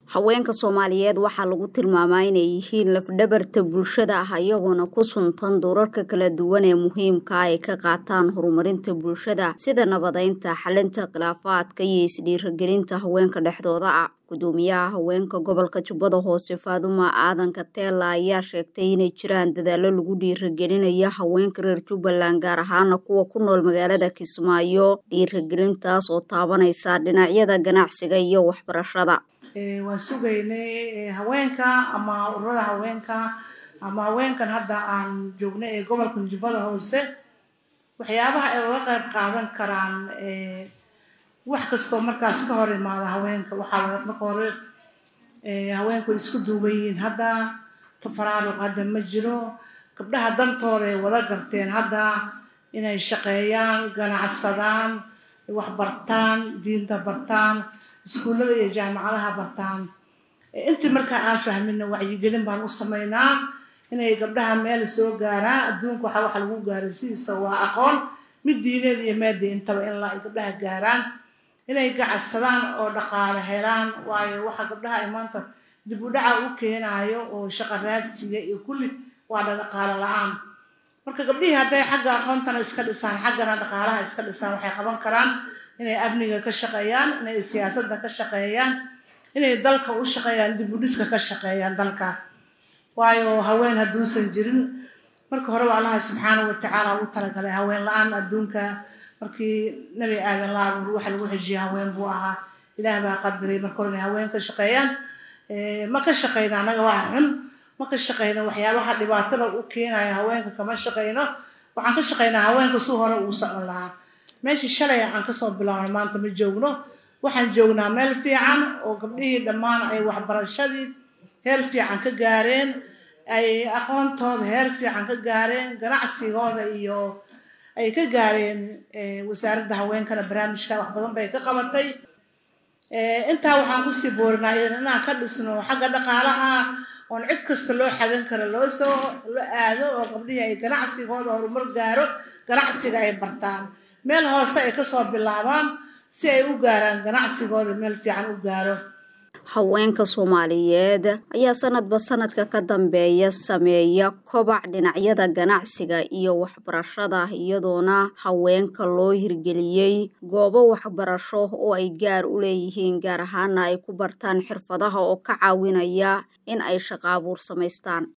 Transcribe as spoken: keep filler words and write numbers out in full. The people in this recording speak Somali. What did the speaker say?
Haweenka Soomaaliyeed waxaa lagu tilmaamaa inay yihiin laf-dhabarta bulshada ah iyagoona ku suntan doorarka kala duwan ee muhiimka ah ay ka qaataan horumarinta bulshada sida nabadeynta, xalinta khilaafaadka iyo isdhiirigelinta haweenka dhexdooda ah. Gudoomiyaha haweenka gobolka Jubbada Hoose Faaduma Aadan Kateela ayaa sheegtay inay jiraan dadaallo lagu dhiirigelinayo haweenka reer Jubbaland gaar ahaan kuwa ku nool magaalada Kismaayo, dhiirigelintaas oo taabanaysa dhinacyada ganacsiga iyo waxbarashada. waan sugaynay haweenka ama ururada haweenka ama haweenkan hadda aan joognay ee gobolka Jubbada Hoose waxyaabaha ay uga qayb qaadan karaan ee wax kasto markaas ka hor imaada haweenka waxa marka hore ee haweenku isku duubayeen hadda tafaraaruq hadda ma jiro gabdhaha dantooda ay wada garteen hadda inay shaqeeyaan ganacsadaan wax bartaan diinta bartaan iskuulada iyo jaamacadaha bartaan intii markaa aan fahmin wacyigelin baan u sameynaa inay gabdhaha meel soo gaaraan adduunka waxa wax lagu gaaray sidiisa waa aqoon mid diineed iyo maadi intaba in la gabdhaha gaaraan inay gacadsadaan oo dhaqaale helaan waayo waxa gabdhaha ay maanta dib u dhaca u keenayo oo shaqo raadsiga iyo kulli waa dhaqaale la'aan marka gabdhihii hadday xagga aqoontana iska dhisaan xaggana dhaqaalaha iska dhisaan waxay qaban karaan inay amniga ka shaqeeyaan inay siyaasadda ka shaqeeyaan inay dalka u shaqeeyaan dib u dhiska ka shaqeeyaan dalka waayo haween hadduusan jirin marka hore waa Allah subxaanahu wa ta'aala u talagalay haween la'aan adduunka markii nabi aadan la abuuray waxa lagu xijiyay haween buu ahaa ilaah baa qadaray marka hore haween ka shaqeeyaan ee ma ka shaqeynaa anaga waa xun ma ka shaqeynaa waxyaabaha dhibaatada u keenaya haweenka kama shaqeyno waxaan ka shaqeynaa haweenka soo hore uu socon lahaa meeshii shalay aan ka soo bilaabnay maanta ma joogno waxaan joognaa meel fiican oo gabdhihii dhammaan ay waxbarashadii heer fiican ka gaareen ay aqoontooda heer fiican ka gaareen ganacsigooda iyo ay ka gaareen wasaaradda haweenkana barnaamijka wax badan bay ka qabatay intaa waxaan ku sii boorinaa inaan ka dhisno xagga dhaqaalaha oon cid kasta loo xagan karo loo soo la aado oo gabdhihii ay ganacsigooda horumar gaaro ganacsiga ay bartaan meel hoose ay ka soo bilaabaan si ay u gaaraan ganacsigooda meel fiican u gaaro. Haweenka Soomaaliyeed ayaa sanadba sanadka ka dambeeya sameeya kobac dhinacyada ganacsiga iyo waxbarashada iyadoona haweenka loo hirgeliyay goobo waxbarasho oo ay gaar u leeyihiin gaar ahaan ay ku bartaan xirfadaha oo ka caawinaya in ay shaqo abuur samaystaan.